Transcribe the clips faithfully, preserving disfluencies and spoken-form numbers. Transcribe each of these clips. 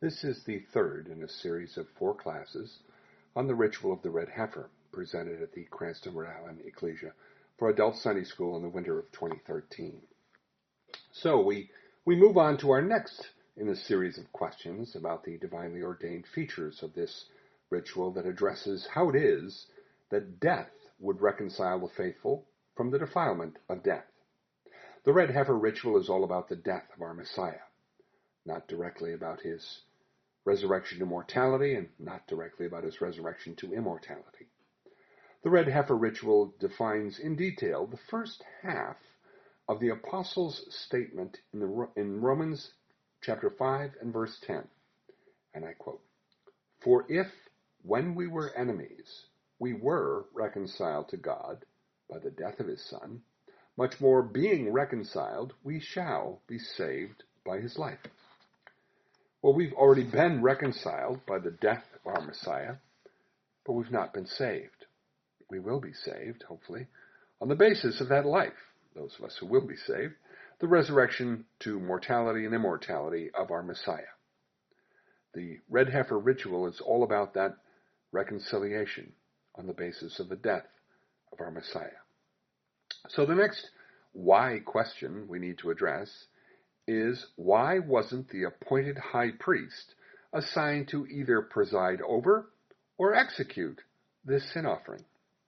This is the third in a series of four classes on the ritual of the red heifer, presented at the Cranston, Rhode Island Ecclesia for Adult Sunday School in the winter of twenty thirteen. So we, we move on to our next in a series of questions about the divinely ordained features of this ritual that addresses how it is that death would reconcile the faithful from the defilement of death. The red heifer ritual is all about the death of our Messiah, not directly about his resurrection to mortality and not directly about his resurrection to immortality. The red heifer ritual defines in detail the first half of the apostles' statement in, the, in Romans chapter five and verse ten, and I quote, "For if, when we were enemies, we were reconciled to God by the death of his Son, much more being reconciled, we shall be saved by his life." Well, we've already been reconciled by the death of our Messiah, but we've not been saved. We will be saved, hopefully, on the basis of that life, those of us who will be saved, the resurrection to mortality and immortality of our Messiah. The red heifer ritual is all about that reconciliation on the basis of the death of our Messiah. So the next why question we need to address is, why wasn't the appointed high priest assigned to either preside over or execute this sin offering?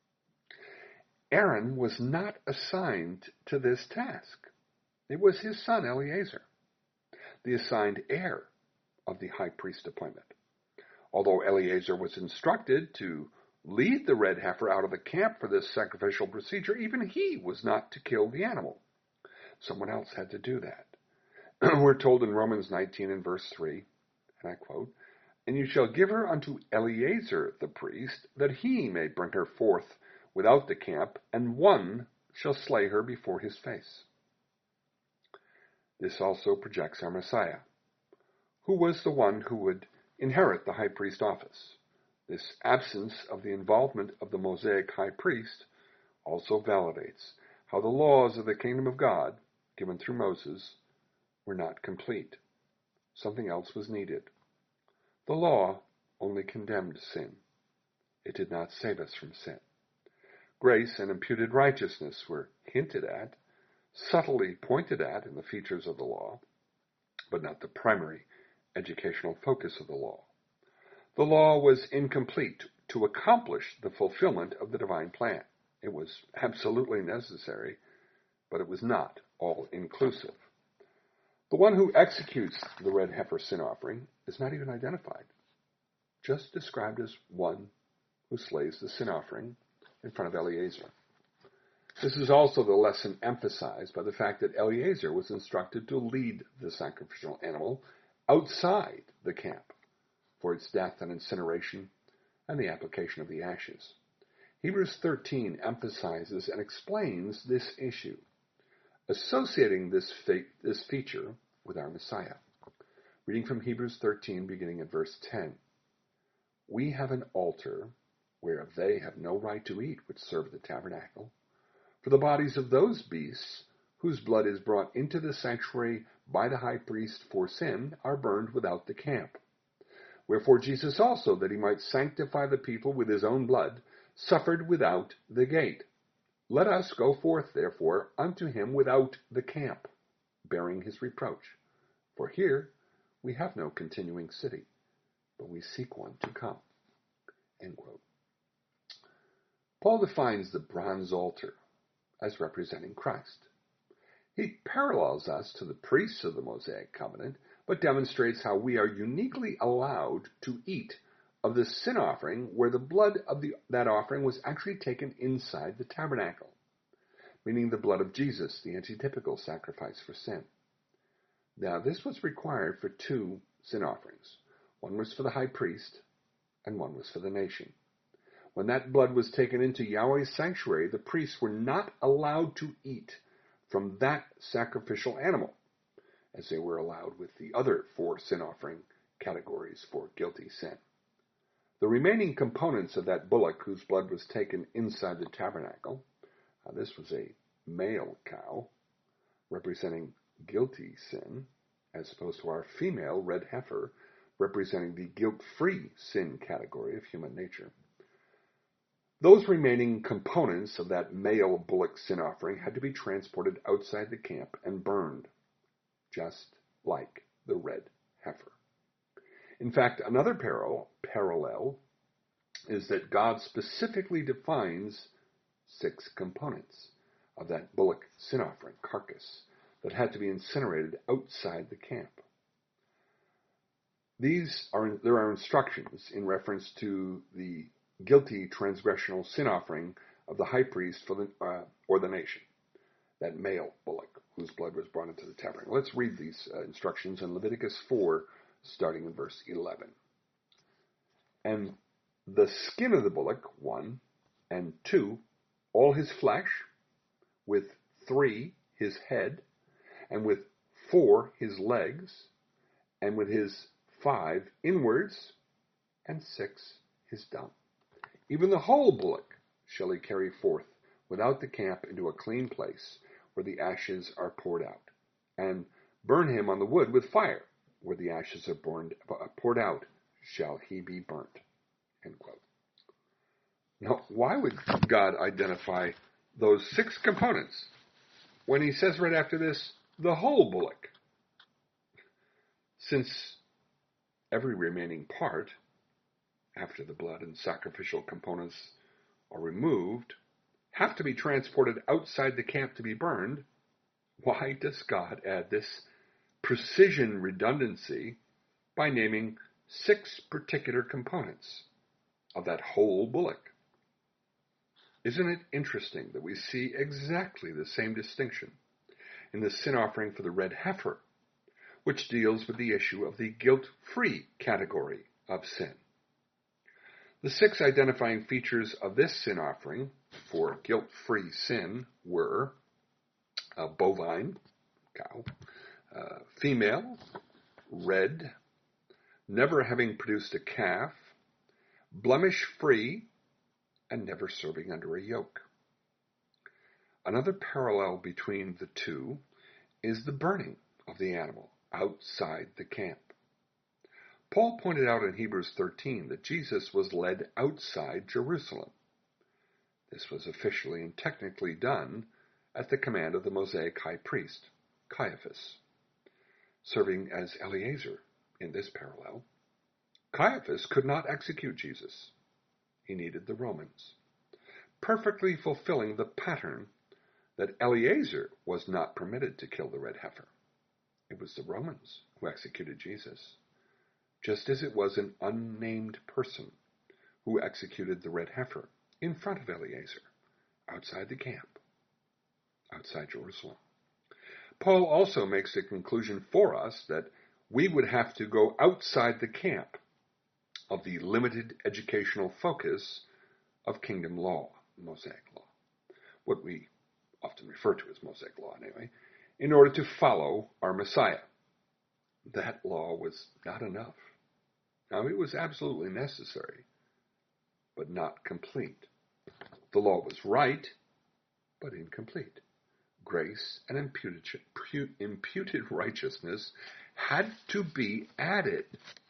Aaron was not assigned to this task. It was his son Eleazar, the assigned heir of the high priest appointment. Although Eleazar was instructed to lead the red heifer out of the camp for this sacrificial procedure, even he was not to kill the animal. Someone else had to do that. We're told in Romans nineteen and verse three, and I quote, "And you shall give her unto Eleazar the priest, that he may bring her forth without the camp, and one shall slay her before his face." This also projects our Messiah, who was the one who would inherit the high priest office. This absence of the involvement of the Mosaic high priest also validates how the laws of the kingdom of God, given through Moses, were not complete. Something else was needed. The law only condemned sin. It did not save us from sin. Grace and imputed righteousness were hinted at, subtly pointed at in the features of the law, but not the primary educational focus of the law. The law was incomplete to accomplish the fulfillment of the divine plan. It was absolutely necessary, but it was not all-inclusive. The one who executes the red heifer sin offering is not even identified, just described as one who slays the sin offering in front of Eleazar. This is also the lesson emphasized by the fact that Eleazar was instructed to lead the sacrificial animal outside the camp for its death and incineration and the application of the ashes. Hebrews thirteen emphasizes and explains this issue, associating this, fe- this feature with our Messiah. Reading from Hebrews thirteen, beginning at verse ten. "We have an altar whereof they have no right to eat which serve the tabernacle. For the bodies of those beasts whose blood is brought into the sanctuary by the high priest for sin are burned without the camp. Wherefore Jesus also, that he might sanctify the people with his own blood, suffered without the gate. Let us go forth, therefore, unto him without the camp, bearing his reproach. For here we have no continuing city, but we seek one to come." End quote. Paul defines the bronze altar as representing Christ. He parallels us to the priests of the Mosaic covenant, but demonstrates how we are uniquely allowed to eat of the sin offering where the blood of the, that offering was actually taken inside the tabernacle, meaning the blood of Jesus, the antitypical sacrifice for sin. Now, this was required for two sin offerings. One was for the high priest, and one was for the nation. When that blood was taken into Yahweh's sanctuary, the priests were not allowed to eat from that sacrificial animal, as they were allowed with the other four sin offering categories for guilty sin. The remaining components of that bullock whose blood was taken inside the tabernacle, uh, this was a male cow, representing guilty sin, as opposed to our female red heifer, representing the guilt-free sin category of human nature. Those remaining components of that male bullock sin offering had to be transported outside the camp and burned, just like the red heifer. In fact, another parallel, parallel is that God specifically defines six components of that bullock sin offering carcass that had to be incinerated outside the camp. These are there are instructions in reference to the guilty transgressional sin offering of the high priest for the uh, or the nation, that male bullock whose blood was brought into the tabernacle. Let's read these uh, instructions in Leviticus four, starting in verse eleven. And the skin of the bullock, one, and two, all his flesh, with three, his head, and with four, his legs, and with his five, inwards, and six, his dung. Even the whole bullock shall he carry forth without the camp into a clean place, where the ashes are poured out, and burn him on the wood with fire, where the ashes are burned, uh, poured out, shall he be burnt. End quote. Now, why would God identify those six components when he says right after this, the whole bullock? Since every remaining part, after the blood and sacrificial components are removed, have to be transported outside the camp to be burned, why does God add this precision redundancy by naming six particular components of that whole bullock? Isn't it interesting that we see exactly the same distinction in the sin offering for the red heifer, which deals with the issue of the guilt-free category of sin? The six identifying features of this sin offering for guilt-free sin were uh, bovine, cow, uh, female, red, never having produced a calf, blemish-free, and never serving under a yoke. Another parallel between the two is the burning of the animal outside the camp. Paul pointed out in Hebrews thirteen that Jesus was led outside Jerusalem. This was officially and technically done at the command of the Mosaic high priest, Caiaphas, serving as Eleazar in this parallel. Caiaphas could not execute Jesus. He needed the Romans, perfectly fulfilling the pattern that Eleazar was not permitted to kill the red heifer. It was the Romans who executed Jesus, just as it was an unnamed person who executed the red heifer in front of Eleazar, outside the camp, outside Jerusalem. Paul also makes the conclusion for us that we would have to go outside the camp of the limited educational focus of kingdom law, Mosaic law, what we often refer to as Mosaic law anyway, in order to follow our Messiah. That law was not enough. Now, it was absolutely necessary, but not complete. The law was right, but incomplete. Grace and imputed, imputed righteousness had to be added.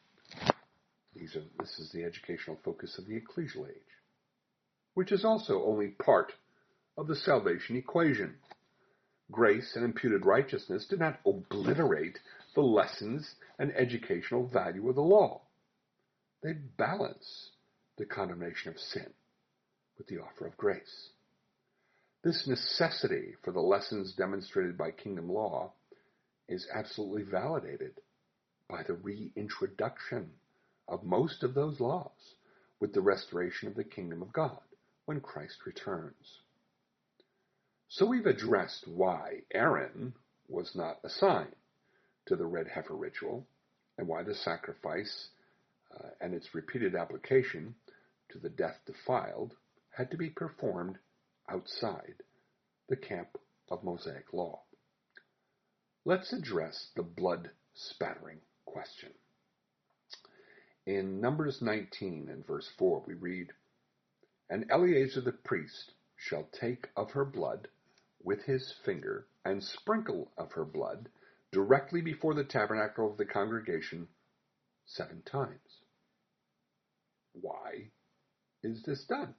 These are, this is the educational focus of the ecclesial age, which is also only part of the salvation equation. Grace and imputed righteousness did not obliterate the lessons and educational value of the law. They balance the condemnation of sin with the offer of grace. This necessity for the lessons demonstrated by kingdom law is absolutely validated by the reintroduction of most of those laws with the restoration of the kingdom of God when Christ returns. So we've addressed why Aaron was not assigned to the red heifer ritual and why the sacrifice uh, and its repeated application to the death defiled had to be performed outside the camp of Mosaic law. Let's address the blood spattering question. In Numbers nineteen and verse four we read, "And Eleazar the priest shall take of her blood with his finger and sprinkle of her blood directly before the tabernacle of the congregation seven times. Why is this done?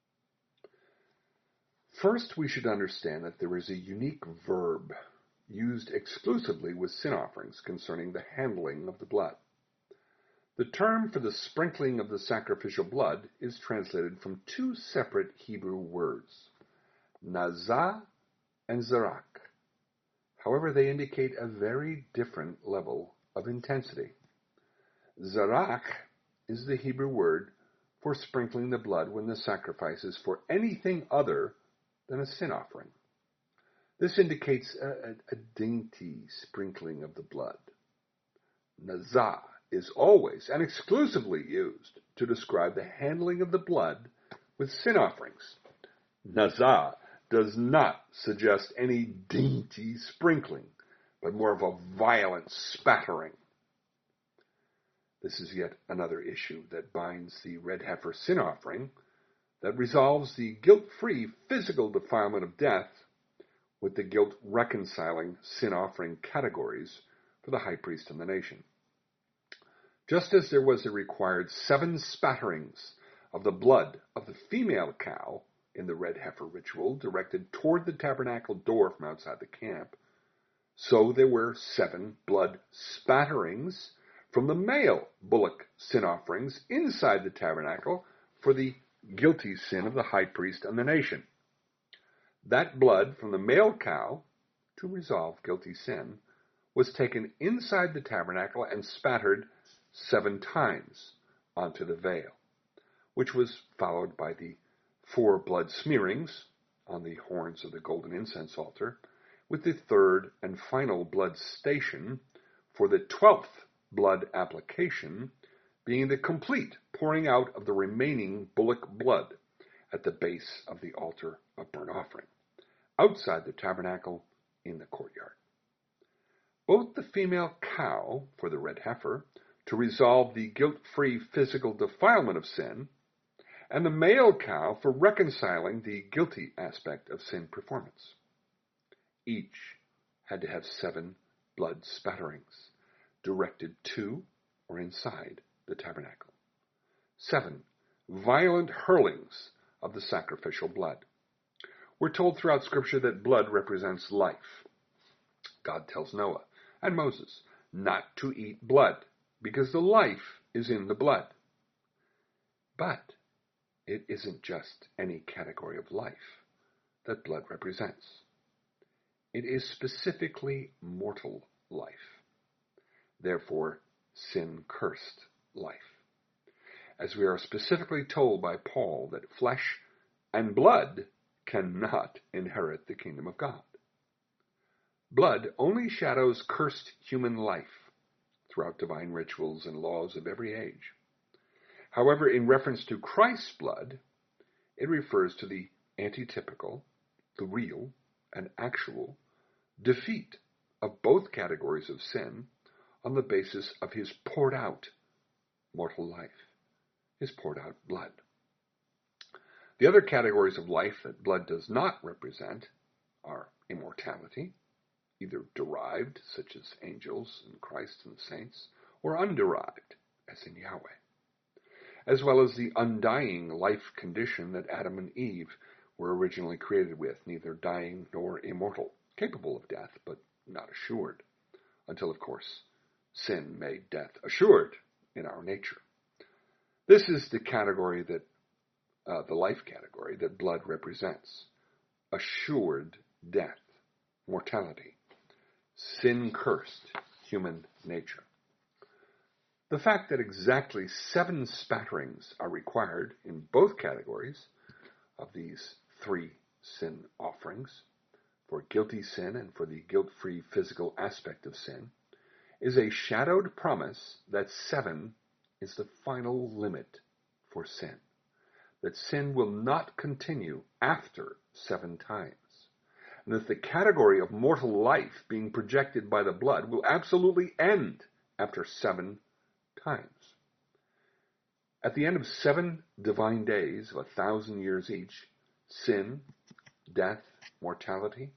First, we should understand that there is a unique verb used exclusively with sin offerings concerning the handling of the blood. The term for the sprinkling of the sacrificial blood is translated from two separate Hebrew words, nazah and zarak. However, they indicate a very different level of intensity. Zarak is the Hebrew word for sprinkling the blood when the sacrifice is for anything other than a sin offering. This indicates a, a, a dainty sprinkling of the blood. Nazah is always and exclusively used to describe the handling of the blood with sin offerings. Nazah does not suggest any dainty sprinkling, but more of a violent spattering. This is yet another issue that binds the red heifer sin offering, that resolves the guilt-free physical defilement of death with the guilt-reconciling sin offering categories for the high priest and the nation. Just as there was a required seven spatterings of the blood of the female cow in the red heifer ritual directed toward the tabernacle door from outside the camp, so there were seven blood spatterings from the male bullock sin offerings inside the tabernacle for the guilty sin of the high priest and the nation. That blood from the male cow, to resolve guilty sin, was taken inside the tabernacle and spattered seven times onto the veil, which was followed by the four blood smearings on the horns of the golden incense altar, with the third and final blood station for the twelfth blood application being the complete pouring out of the remaining bullock blood at the base of the altar of burnt offering, outside the tabernacle in the courtyard. Both the female cow for the red heifer, to resolve the guilt-free physical defilement of sin, and the male cow for reconciling the guilty aspect of sin performance. Each had to have seven blood spatterings, directed to or inside the tabernacle. Seven violent hurlings of the sacrificial blood. We're told throughout Scripture that blood represents life. God tells Noah and Moses not to eat blood, because the life is in the blood. But it isn't just any category of life that blood represents. It is specifically mortal life. Therefore, sin-cursed life. As we are specifically told by Paul that flesh and blood cannot inherit the kingdom of God. Blood only shadows cursed human life throughout divine rituals and laws of every age. However, in reference to Christ's blood, it refers to the antitypical, the real and actual defeat of both categories of sin on the basis of his poured out mortal life, his poured out blood. The other categories of life that blood does not represent are immortality, either derived, such as angels and Christ and the saints, or underived, as in Yahweh, as well as the undying life condition that Adam and Eve were originally created with, neither dying nor immortal, capable of death, but not assured, until, of course, sin made death assured in our nature. This is the category that, uh, the life category that blood represents. Assured death, mortality, sin-cursed human nature. The fact that exactly seven spatterings are required in both categories of these three sin offerings, for guilty sin and for the guilt-free physical aspect of sin, is a shadowed promise that seven is the final limit for sin, that sin will not continue after seven times, and that the category of mortal life being projected by the blood will absolutely end after seven times. At the end of seven divine days of a thousand years each, sin, death, mortality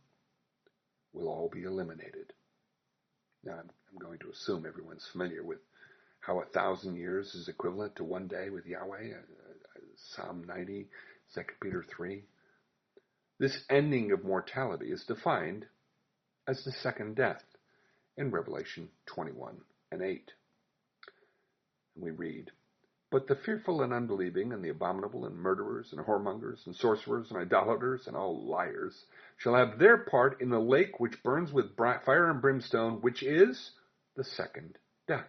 will all be eliminated. Now, I'm, I'm going to assume everyone's familiar with how a thousand years is equivalent to one day with Yahweh, Psalm ninety, Second Peter three. This ending of mortality is defined as the second death in Revelation twenty-one and eight. And we read, "But the fearful and unbelieving and the abominable and murderers and whoremongers and sorcerers and idolaters and all liars shall have their part in the lake which burns with fire and brimstone, which is the second death."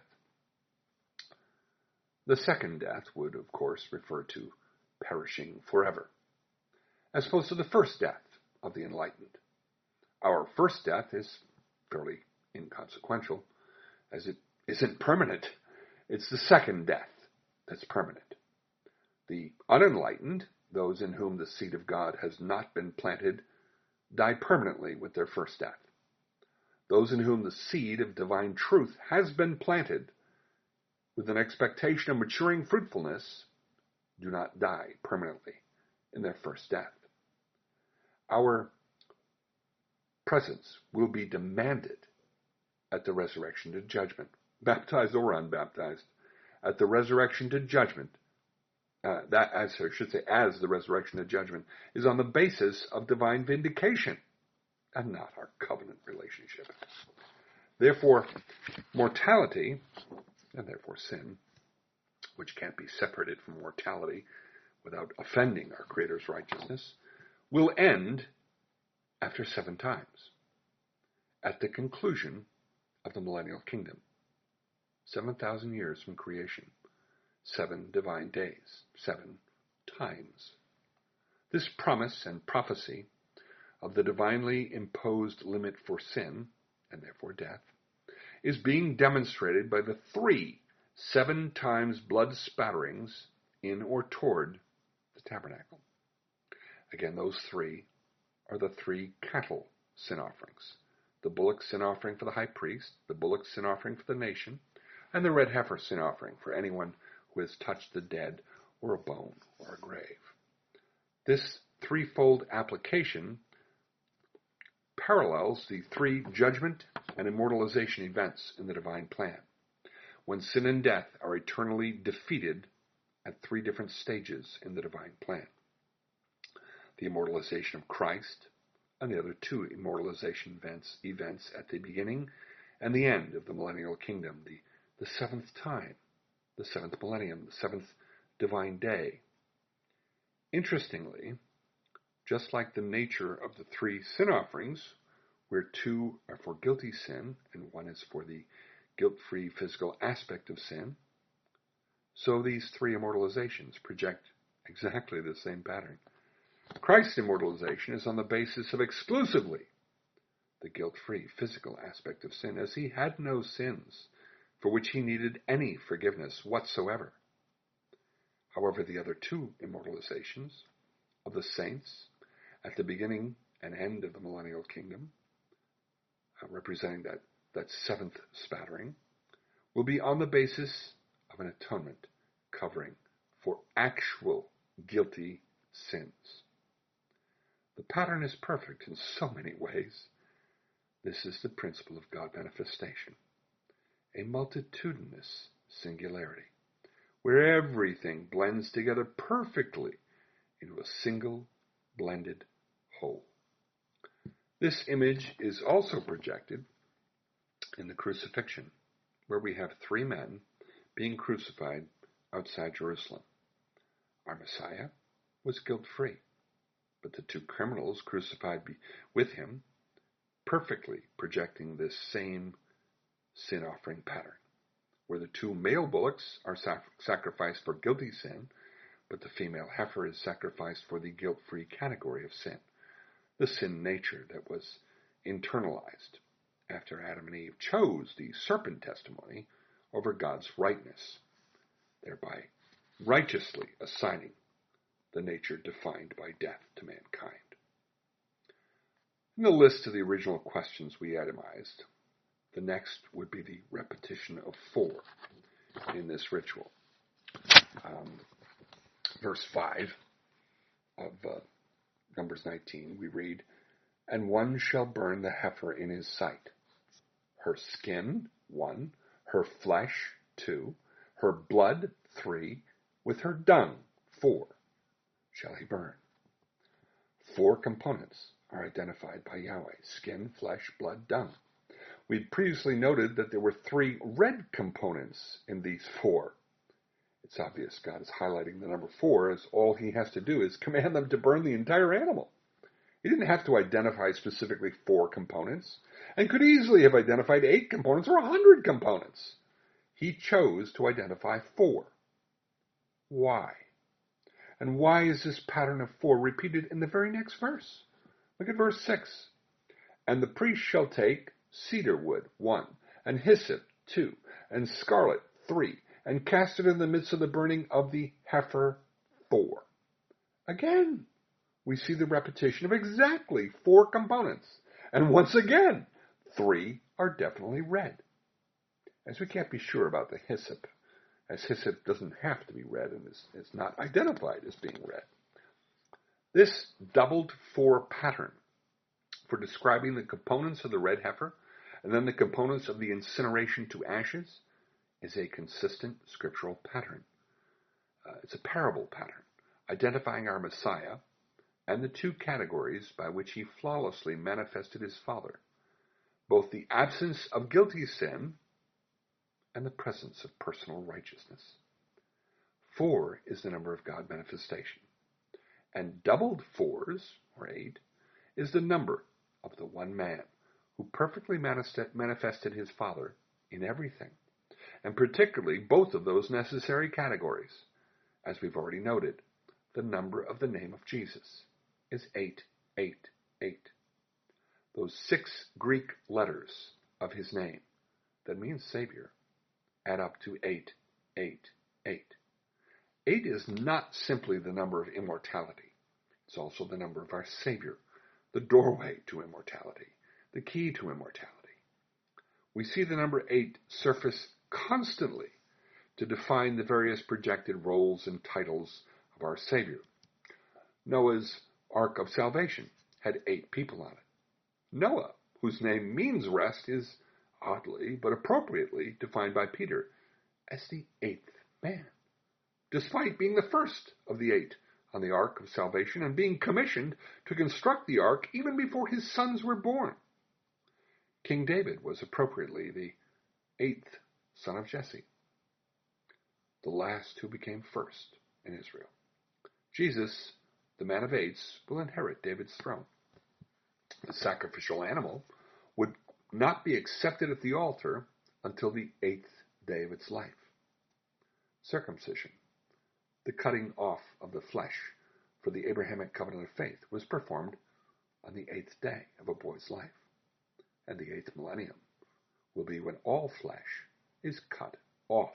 The second death would, of course, refer to perishing forever, as opposed to the first death of the enlightened. Our first death is fairly inconsequential, as it isn't permanent. It's the second death that's permanent. The unenlightened, those in whom the seed of God has not been planted, die permanently with their first death. Those in whom the seed of divine truth has been planted, with an expectation of maturing fruitfulness, do not die permanently in their first death. Our presence will be demanded at the resurrection to judgment, baptized or unbaptized, at the resurrection to judgment. Uh, that, as I should say, as the resurrection to judgment, is on the basis of divine vindication and not our covenant relationship. Therefore, mortality, and therefore sin, which can't be separated from mortality without offending our Creator's righteousness, will end after seven times, at the conclusion of the millennial kingdom. Seven thousand years from creation, seven divine days, seven times. This promise and prophecy of the divinely imposed limit for sin, and therefore death, is being demonstrated by the three seven times blood spatterings in or toward the tabernacle. Again, those three are the three cattle sin offerings. The bullock sin offering for the high priest, the bullock sin offering for the nation, and the red heifer sin offering for anyone who has touched the dead or a bone or a grave. This threefold application parallels the three judgment and immortalization events in the divine plan, when sin and death are eternally defeated at three different stages in the divine plan. The immortalization of Christ, and the other two immortalization events, events at the beginning and the end of the millennial kingdom, the, the seventh time, the seventh millennium, the seventh divine day. Interestingly, just like the nature of the three sin offerings, where two are for guilty sin and one is for the guilt-free physical aspect of sin, so these three immortalizations project exactly the same pattern. Christ's immortalization is on the basis of exclusively the guilt-free physical aspect of sin, as he had no sins for which he needed any forgiveness whatsoever. However, the other two immortalizations of the saints at the beginning and end of the millennial kingdom, uh, representing that, that seventh spattering, will be on the basis of an atonement covering for actual guilty sins. The pattern is perfect in so many ways. This is the principle of God manifestation, a multitudinous singularity, where everything blends together perfectly into a single blended whole. This image is also projected in the crucifixion, where we have three men being crucified outside Jerusalem. Our Messiah was guilt-free, but the two criminals crucified with him, perfectly projecting this same sin offering pattern, where the two male bullocks are sac- sacrificed for guilty sin, but the female heifer is sacrificed for the guilt-free category of sin, the sin nature that was internalized after Adam and Eve chose the serpent testimony over God's rightness, thereby righteously assigning the nature defined by death to mankind. In the list of the original questions we itemized, the next would be the repetition of four in this ritual. Um, verse five of uh, Numbers nineteen, we read, "And one shall burn the heifer in his sight. Her skin, one, her flesh, two, Her blood, three, with her dung, four, shall he burn. Four components are identified by Yahweh: skin, flesh, blood, dung. We'd previously noted that there were three red components in these four. It's obvious God is highlighting the number four, as all he has to do is command them to burn the entire animal. He didn't have to identify specifically four components, and could easily have identified eight components or a hundred components. He chose to identify four. Why? And why is this pattern of four repeated in the very next verse? Look at verse six. And the priest shall take cedar wood, one, and hyssop, two, and scarlet, three, and cast it in the midst of the burning of the heifer, four. Again, we see the repetition of exactly four components. And once again, three are definitely red. As we can't be sure about the hyssop, as hyssop doesn't have to be red and is, is not identified as being red. This doubled four pattern for describing the components of the red heifer and then the components of the incineration to ashes is a consistent scriptural pattern. Uh, it's a parable pattern, identifying our Messiah and the two categories by which he flawlessly manifested his Father, both the absence of guilty sin and the presence of personal righteousness. Four is the number of God manifestation, and doubled fours, or eight, is the number of the one man who perfectly manifested his Father in everything, and particularly both of those necessary categories. As we've already noted, the number of the name of Jesus is eight, eight, eight. Those six Greek letters of his name that means Savior add up to eight, eight, eight. Eight is not simply the number of immortality. It's also the number of our Savior, the doorway to immortality, the key to immortality. We see the number eight surface constantly to define the various projected roles and titles of our Savior. Noah's Ark of Salvation had eight people on it. Noah, whose name means rest, is oddly but appropriately defined by Peter as the eighth man, despite being the first of the eight on the Ark of Salvation and being commissioned to construct the ark even before his sons were born. King David was appropriately the eighth son of Jesse, the last who became first in Israel. Jesus, the man of eights, will inherit David's throne. The sacrificial animal would not be accepted at the altar until the eighth day of its life. Circumcision, the cutting off of the flesh for the Abrahamic covenant of faith, was performed on the eighth day of a boy's life. And the eighth millennium will be when all flesh is cut off.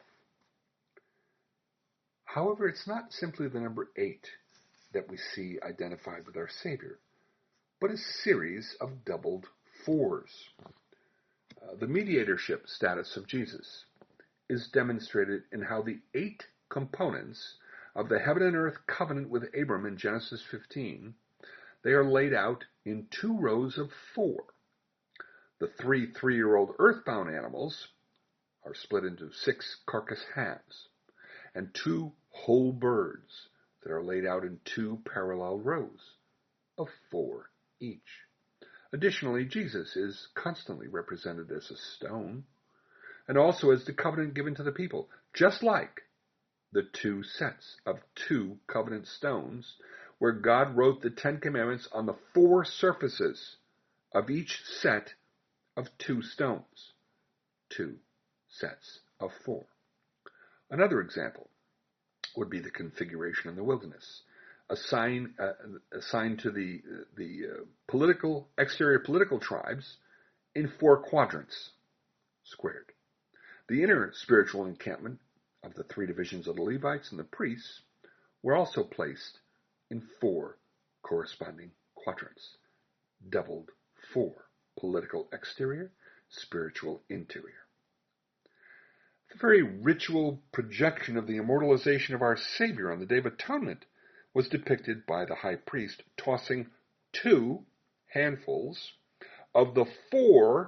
However, it's not simply the number eight that we see identified with our Savior, but a series of doubled fours. Uh, the mediatorship status of Jesus is demonstrated in how the eight components of the heaven and earth covenant with Abram in Genesis fifteen, they are laid out in two rows of four. The three three-year-old earthbound animals are split into six carcass halves, and two whole birds that are laid out in two parallel rows of four each. Additionally, Jesus is constantly represented as a stone, and also as the covenant given to the people, just like the two sets of two covenant stones, where God wrote the Ten Commandments on the four surfaces of each set of two stones. Two sets of four. Another example would be the configuration in the wilderness, assigned uh, assigned to the the uh, political exterior political tribes in four quadrants, squared. The inner spiritual encampment of the three divisions of the Levites and the priests were also placed in four corresponding quadrants, doubled four: political exterior, spiritual interior. The very ritual projection of the immortalization of our Savior on the Day of Atonement was depicted by the high priest tossing two handfuls of the four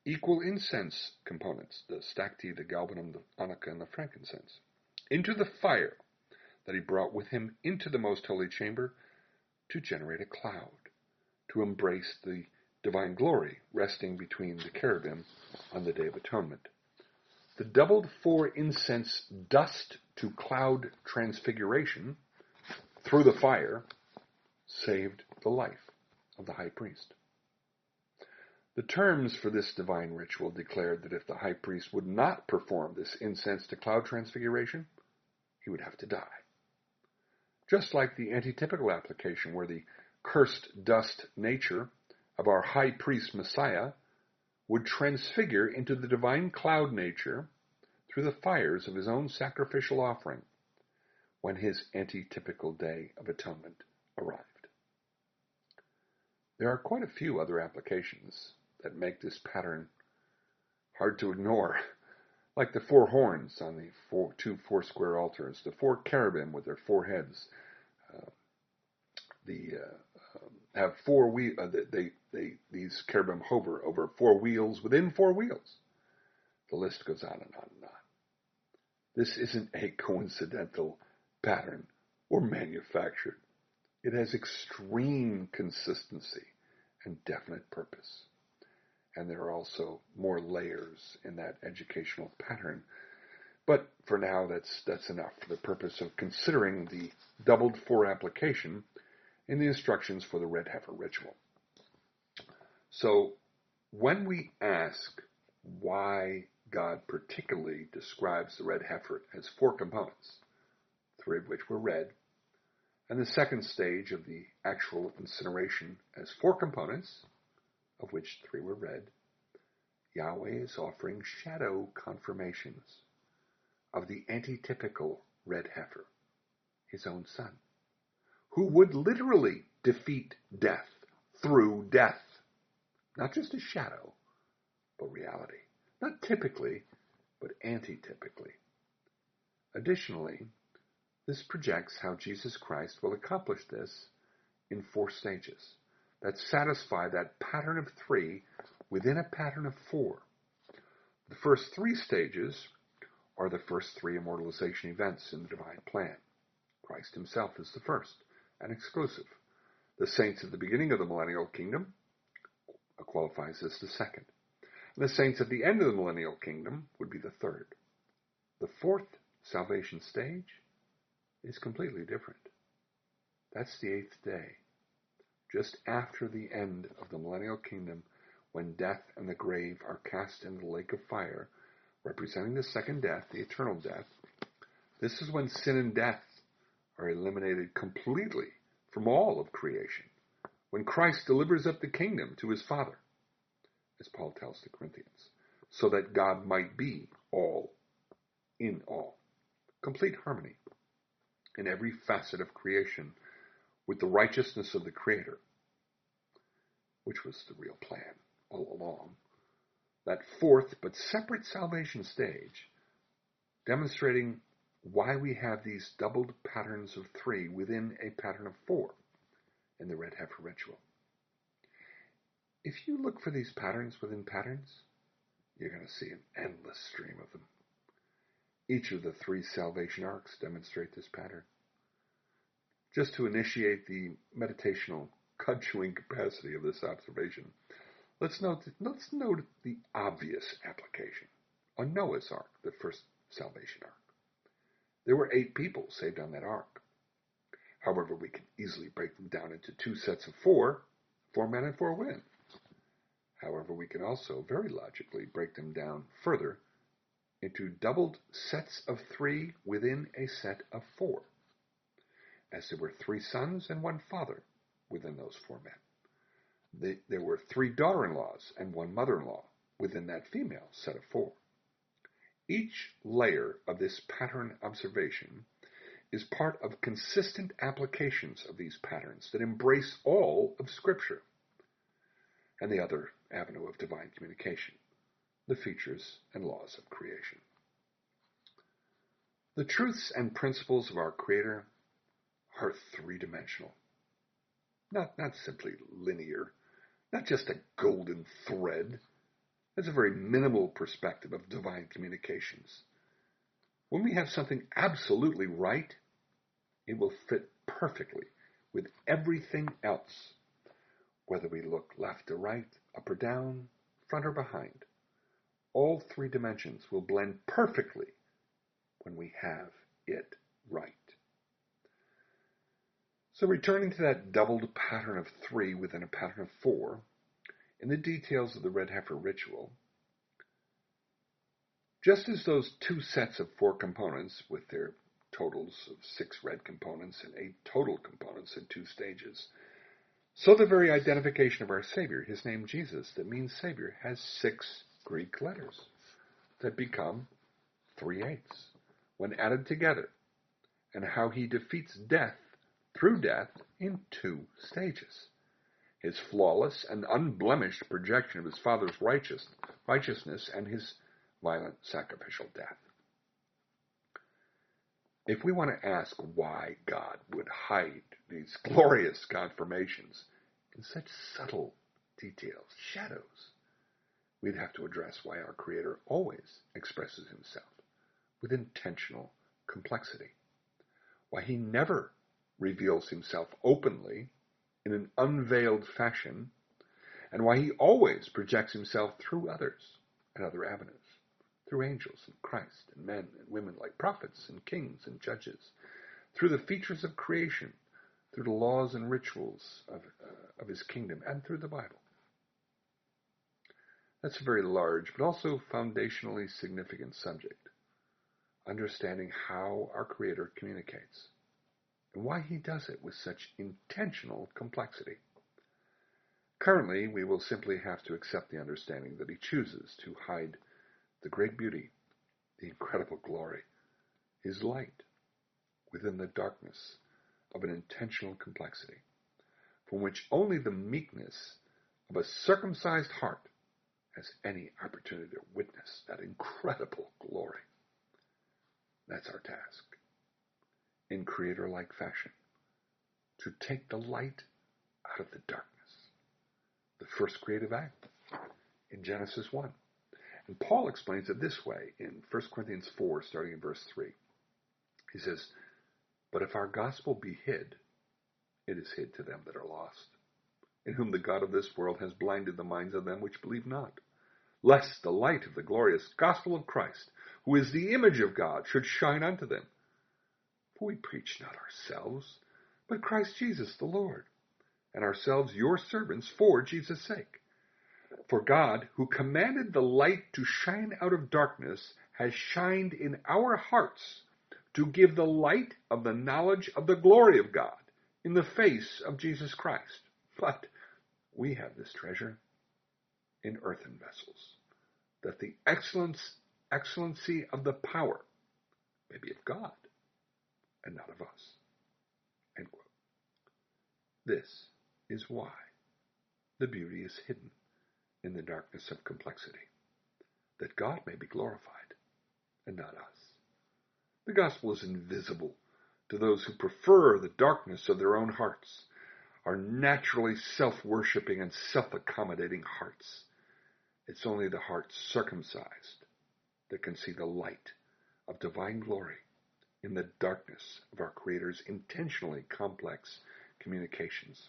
equal incense components, the stacte, the galbanum, the onycha, and the frankincense, into the fire that he brought with him into the most holy chamber to generate a cloud, to embrace the divine glory resting between the cherubim on the Day of Atonement. The doubled four incense dust to cloud transfiguration through the fire saved the life of the high priest. The terms for this divine ritual declared that if the high priest would not perform this incense to cloud transfiguration, he would have to die. Just like the antitypical application where the cursed dust nature of our high priest Messiah would transfigure into the divine cloud nature through the fires of his own sacrificial offering when his antitypical Day of Atonement arrived. There are quite a few other applications that make this pattern hard to ignore, like the four horns on the four, two four-square altars, the four cherubim with their four heads, uh, the uh, um, have four wheel. Uh, they they these cherubim hover over four wheels within four wheels. The list goes on and on and on. This isn't a coincidental pattern or manufactured. It has extreme consistency and definite purpose. And there are also more layers in that educational pattern. But for now, that's that's enough for the purpose of considering the doubled four application in the instructions for the red heifer ritual. So when we ask why God particularly describes the red heifer as four components, three of which were red, and the second stage of the actual incineration as four components, of which three were red, Yahweh is offering shadow confirmations of the antitypical red heifer, his own son, who would literally defeat death through death. Not just a shadow, but reality. Not typically, but antitypically. Additionally, this projects how Jesus Christ will accomplish this in four stages that satisfy that pattern of three within a pattern of four. The first three stages are the first three immortalization events in the divine plan. Christ himself is the first and exclusive. The saints at the beginning of the millennial kingdom qualifies as the second. And the saints at the end of the millennial kingdom would be the third. The fourth salvation stage is completely different. That's the eighth day, just after the end of the millennial kingdom, when death and the grave are cast into the lake of fire, representing the second death, the eternal death. This is when sin and death are eliminated completely from all of creation, when Christ delivers up the kingdom to his Father, as Paul tells the Corinthians, so that God might be all in all. Complete harmony in every facet of creation with the righteousness of the Creator, which was the real plan all along. That fourth but separate salvation stage, demonstrating why we have these doubled patterns of three within a pattern of four in the red heifer ritual. If you look for these patterns within patterns, you're going to see an endless stream of them. Each of the three salvation arcs demonstrate this pattern. Just to initiate the meditational cudgeling capacity of this observation, let's note, let's note the obvious application on Noah's Ark, the first salvation ark. There were eight people saved on that ark. However, we can easily break them down into two sets of four, four men and four women. However, we can also very logically break them down further into doubled sets of three within a set of four, as there were three sons and one father within those four men. They, there were three daughter-in-laws and one mother-in-law within that female set of four. Each layer of this pattern observation is part of consistent applications of these patterns that embrace all of Scripture and the other avenue of divine communication, the features and laws of creation. The truths and principles of our Creator are three-dimensional, not, not simply linear, not just a golden thread, That's a very minimal perspective of divine communications. When we have something absolutely right, it will fit perfectly with everything else, whether we look left or right, up or down, front or behind. All three dimensions will blend perfectly when we have it right. So returning to that doubled pattern of three within a pattern of four, in the details of the red heifer ritual, just as those two sets of four components with their totals of six red components and eight total components in two stages, so the very identification of our Savior, his name Jesus, that means Savior, has six Greek letters that become three eighths when added together, and how he defeats death through death in two stages. His flawless and unblemished projection of his Father's righteous, righteousness and his violent sacrificial death. If we want to ask why God would hide these glorious confirmations in such subtle details, shadows, we'd have to address why our Creator always expresses himself with intentional complexity, why he never reveals himself openly in an unveiled fashion, and why he always projects himself through others and other avenues, through angels and Christ and men and women like prophets and kings and judges, through the features of creation, through the laws and rituals of, uh, of his kingdom, and through the Bible. That's a very large but also foundationally significant subject, understanding how our Creator communicates and why he does it with such intentional complexity. Currently, we will simply have to accept the understanding that he chooses to hide the great beauty, the incredible glory, his light within the darkness of an intentional complexity, from which only the meekness of a circumcised heart has any opportunity to witness that incredible glory. That's our task, in Creator-like fashion, to take the light out of the darkness, the first creative act in Genesis one. And Paul explains it this way in First Corinthians four, starting in verse three. He says, "But if our gospel be hid, it is hid to them that are lost, in whom the God of this world has blinded the minds of them which believe not, lest the light of the glorious gospel of Christ, who is the image of God, should shine unto them. For we preach not ourselves, but Christ Jesus the Lord, and ourselves your servants for Jesus' sake. For God, who commanded the light to shine out of darkness, has shined in our hearts to give the light of the knowledge of the glory of God in the face of Jesus Christ. But we have this treasure in earthen vessels, that the excellence, excellency of the power may be of God and not of us." End quote. This is why the beauty is hidden in the darkness of complexity, that God may be glorified and not us. The gospel is invisible to those who prefer the darkness of their own hearts, our naturally self-worshipping and self-accommodating hearts. It's only the heart circumcised that can see the light of divine glory in the darkness of our Creator's intentionally complex communications.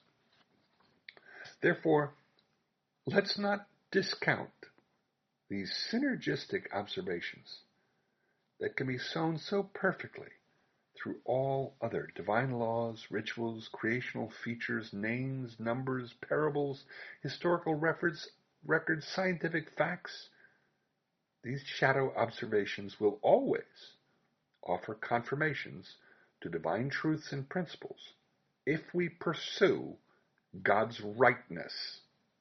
Therefore, let's not discount these synergistic observations that can be sown so perfectly through all other divine laws, rituals, creational features, names, numbers, parables, historical records, records, scientific facts. These shadow observations will always offer confirmations to divine truths and principles if we pursue God's rightness.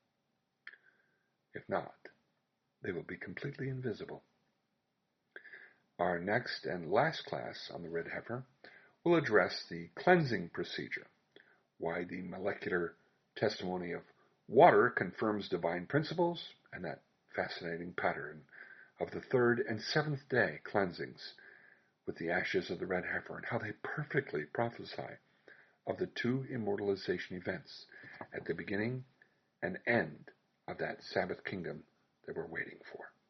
If not, they will be completely invisible. Our next and last class on the red heifer will address the cleansing procedure, why the molecular testimony of water confirms divine principles, and that fascinating pattern of the third and seventh day cleansings with the ashes of the red heifer, and how they perfectly prophesy of the two immortalization events at the beginning and end of that Sabbath kingdom they were waiting for.